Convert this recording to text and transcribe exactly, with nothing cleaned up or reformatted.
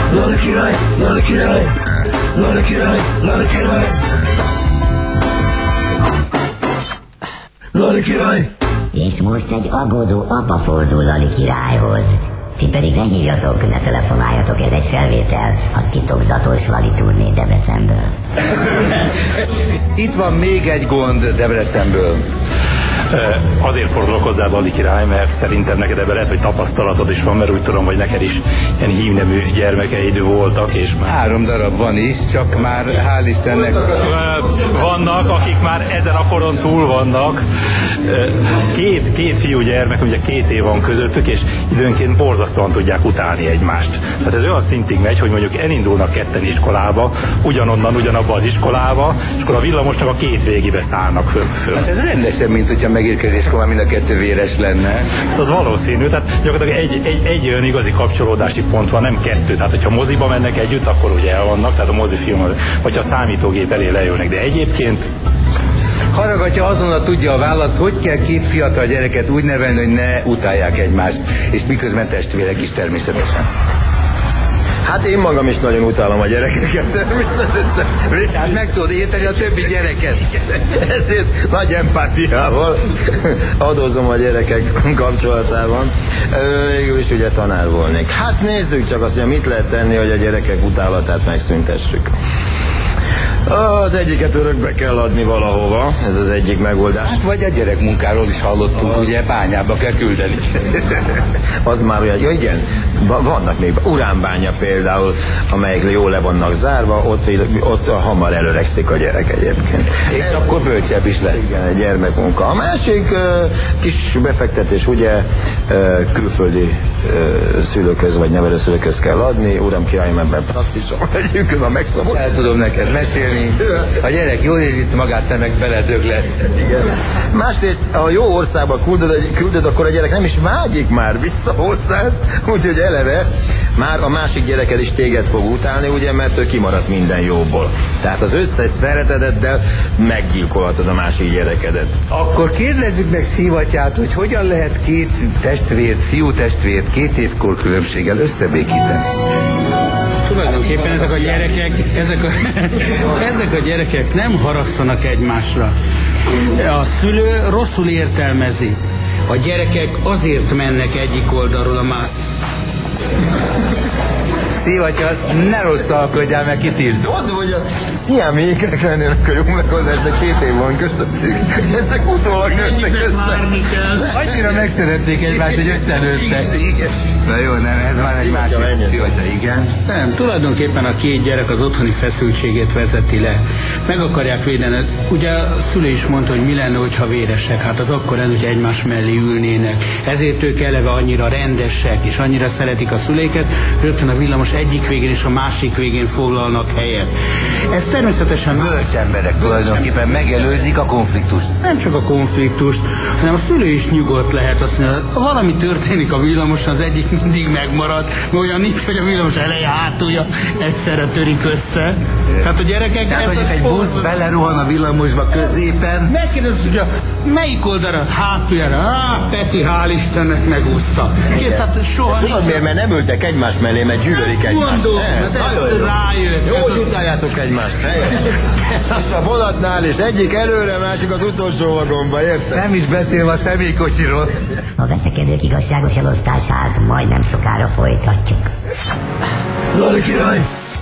Lala király, Lala király, Lala király, Lala király, Lala király. És most egy aggódó apa fordul Lali királyhoz. Ti pedig ne hívjatok, ne telefonáljatok, ez egy felvétel a titokzatos Lali turné Debrecenből. Itt van még egy gond Debrecenből. Azért fordulok hozzá, Lali király, mert szerintem neked ebben lehet, hogy tapasztalatod is van, mert úgy tudom, hogy neked is ilyen hívnemű gyermekeid voltak, és már... Három darab van is, csak már hál' Istennek... Vannak, akik már ezen a koron túl vannak. Két, két fiú gyermek, ugye két év van közöttük, és időnként borzasztóan tudják utálni egymást. Tehát ez olyan szintig megy, hogy mondjuk elindulnak ketten iskolába, ugyanonnan, ugyanabba az iskolába, és akkor a villamosnak a két végébe szállnak föl. föl. Hát ez rendesen, mint hogyha megérkezéskor már mind a kettő véres lenne. Az valószínű, tehát gyakorlatilag egy, egy, egy olyan igazi kapcsolódási pont van, nem kettő. Tehát, hogyha moziba mennek együtt, akkor ugye el vannak, tehát a mozifilm, vagy a számítógép elé leülnek, de egyébként... Haragatja azonnal tudja a válasz, hogy kell két fiatal gyereket úgy nevelni, hogy ne utálják egymást, és miközben testvérek is természetesen. Hát én magam is nagyon utálom a gyerekeket természetesen. Hát meg tudod érteni a többi gyereket. Ezért nagy empátiával adózom a gyerekek kapcsolatában. Végül is ugye tanár volnék. Hát nézzük csak azt, hogy mit lehet tenni, hogy a gyerekek utálatát megszüntessük. Az egyiket örökbe kell adni valahova, ez az egyik megoldás. Hát vagy a gyerekmunkáról is hallottunk, ugye bányába kell küldeni. Az már olyan, ja igen, vannak még, uránbánya például, amelyek jól le vannak zárva, ott, ott hamar előregszik a gyerek egyébként. És ez akkor bölcsebb is lesz. Igen, egy gyermekmunka. A másik uh, kis befektetés, ugye uh, külföldi uh, szülőköz vagy nevelőszülőköz kell adni, uram királyom, ebben praxison egyébként a megszabott. El tudom neked mesélni. A gyerek jól érzi magát, te meg beledög lesz. Igen. Másrészt, ha jó országba küldöd, küldöd, akkor a gyerek nem is vágyik már vissza hozzád, úgyhogy eleve már a másik gyereked is téged fog utálni, ugye, mert ő kimaradt minden jóból. Tehát az összes szereteteddel meggyilkolhatod a másik gyerekedet. Akkor kérdezzük meg Szivattyát, hogy hogyan lehet két testvért, fiú testvért két évkor különbséggel összebékíteni. Tulajdonképpen ezek a gyerekek, ezek a, ezek a gyerekek nem haragszanak egymásra. A szülő rosszul értelmezi. A gyerekek azért mennek egyik oldalról a már. Szivattyá, ne rosszalkodjál, meg kitírd. Mondom, hogy a sziáméknek lennének a jó megoldás, de két év van közöttük. Ezek utólag nőttek össze. Annyira megszerették egymást, hogy összenőttek. Na jó, nem, ez már egy másik. Szivattyá, igen. Nem, tulajdonképpen a két gyerek az otthoni feszültségét vezeti le. Meg akarják védeni. Ugye a szülő is mondta, hogy mi lenne, hogyha véresek. Hát az akkor lenne, hogy egymás mellé ülnének. Ezért ők eleve annyira rendesek, és annyira szeretik a szüleiket, rögtön a villamos egyik végén és a másik végén foglalnak helyet. Ez természetesen... Bölcs emberek tulajdonképpen megelőzik a konfliktust. Nem csak a konfliktust, hanem a szülő is nyugodt lehet. Azt mondja, ha valami történik a villamoson, az egyik mindig megmarad, mert olyan nincs, hogy a villamos eleje hátulja egyszerre törik össze. Tehát a gyerekek... Tehát, hogy egy busz beleruhan a villamosba középen... Megkérdez, hogy a melyik oldalra? Hátuljára. Á, Peti, hál' Istennek megúszta. Tehát soha... Tudod miért? Mert nem ültek egymás mellé, mert gyűlölik egymást. Mondom, ez rájött. Jó, hogy utáljátok egymást, helyes. És a vonatnál is egyik előre, másik az utolsó vagonba, érted? Nem is beszélve a személykocsiról. A veszekedők igazságos elosztását majdnem sokára folytatjuk. Lala király,